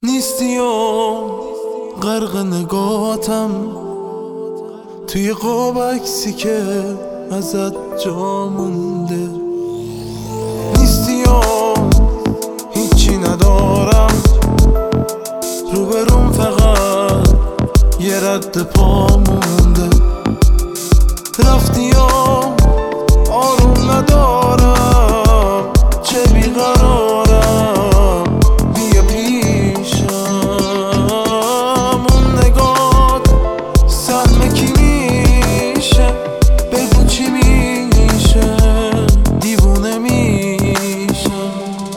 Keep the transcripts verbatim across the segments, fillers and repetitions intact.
نیستی و غرق نگاتم توی قاب عکسی که ازت جا مونده. نیستی و هیچی ندارم، روبروم فقط یه رد پا مونده. رفتی و آروم ندارم، چه بیقرارم، بیا پیشم. اون نگات سهم کی میشه؟ بگو چی میشه؟ دیوونه میشم.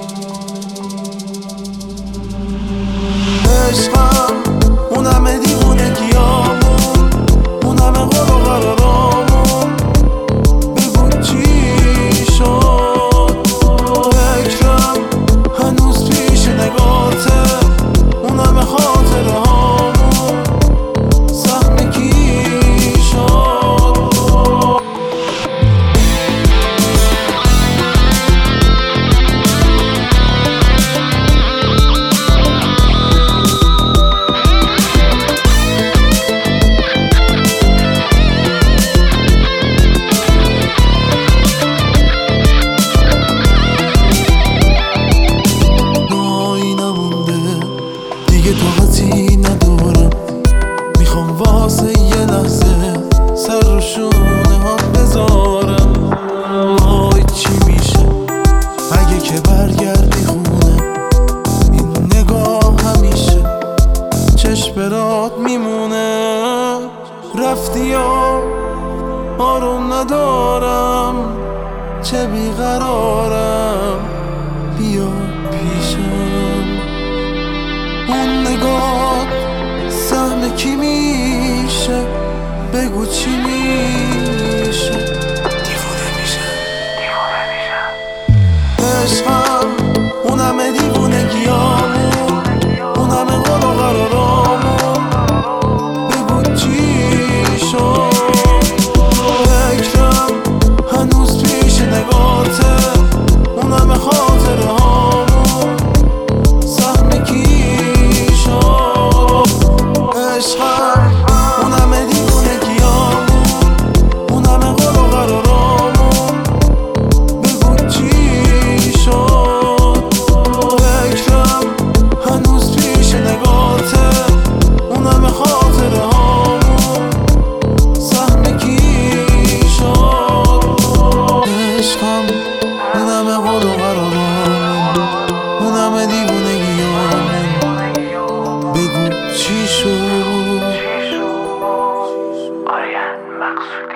عشقم اون همه دیوونگیامون، اون همه قول و قرارامون، بگو چی شد؟ فکرم هنوز پیش نگاته، اون همه خاطره هامون، سهم کی شد؟ دیگه طاقتی ندارم، میخوام واسه یه لحظه سر رو شونه ها بذارم. وای چی میشه اگه که برگردی خونه؟ این نگاه همیشه چشم برات میمونه. رفتی و آروم ندارم، چه بیقرارم، بیا پیشم. اون نگاه سهم کی میشه؟ بگو چی میشه؟ دیوونه میشه، دیوونه میشه. عشقم اون همه دیوونگیامون، اون همه قول و قرارامون، بگو چی شد؟ فکرم هنوز پیش نگاته، اون همه خاطره هامون، سهم کی؟ عشقم اون همه دیوونگیامون، اون همه قول و قرارامون، بگو چی شد؟ فکرم هنوز پیش نگاته، اون همه خاطره هامون، سهم کی شد؟ عشقم اون همه قول و قرارامون، اون همه دیوونگیامون، بگو چی شد؟ آریان مقصودی.